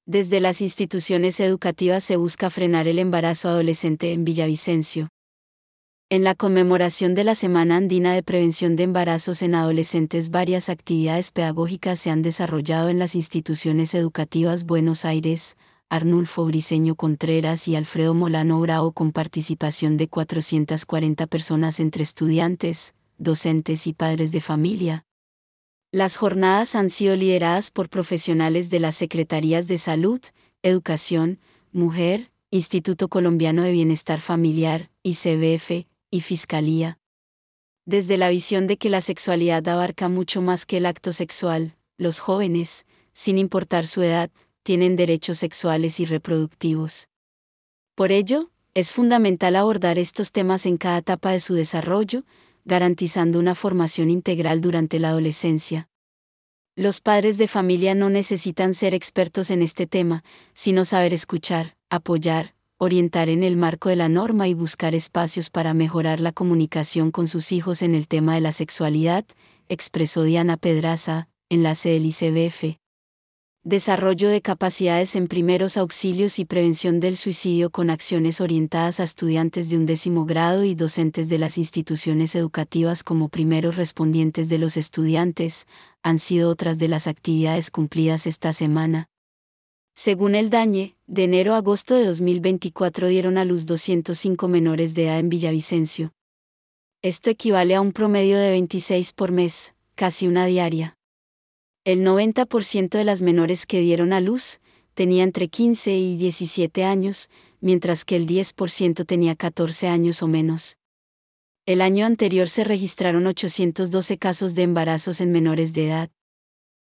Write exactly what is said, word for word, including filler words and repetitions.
Desde las instituciones educativas se busca frenar el embarazo adolescente en Villavicencio. En la conmemoración de la Semana Andina de Prevención de Embarazos en Adolescentes, varias actividades pedagógicas se han desarrollado en las instituciones educativas Buenos Aires, Arnulfo Briceño Contreras y Alfredo Molano Bravo, con participación de cuatrocientas cuarenta personas entre estudiantes, docentes y padres de familia. Las jornadas han sido lideradas por profesionales de las Secretarías de Salud, Educación, Mujer, Instituto Colombiano de Bienestar Familiar, I C B F, y Fiscalía. Desde la visión de que la sexualidad abarca mucho más que el acto sexual, los jóvenes, sin importar su edad, tienen derechos sexuales y reproductivos. Por ello, es fundamental abordar estos temas en cada etapa de su desarrollo, garantizando una formación integral durante la adolescencia. Los padres de familia no necesitan ser expertos en este tema, sino saber escuchar, apoyar, orientar en el marco de la norma y buscar espacios para mejorar la comunicación con sus hijos en el tema de la sexualidad, expresó Diana Pedraza, enlace del I C B F. Desarrollo de capacidades en primeros auxilios y prevención del suicidio con acciones orientadas a estudiantes de undécimo grado y docentes de las instituciones educativas como primeros respondientes de los estudiantes, han sido otras de las actividades cumplidas esta semana. Según el DANE, de enero a agosto de dos mil veinticuatro dieron a luz doscientos cinco menores de edad en Villavicencio. Esto equivale a un promedio de veintiséis por mes, casi una diaria. El noventa por ciento de las menores que dieron a luz tenía entre quince y diecisiete años, mientras que el diez por ciento tenía catorce años o menos. El año anterior se registraron ochocientos doce casos de embarazos en menores de edad.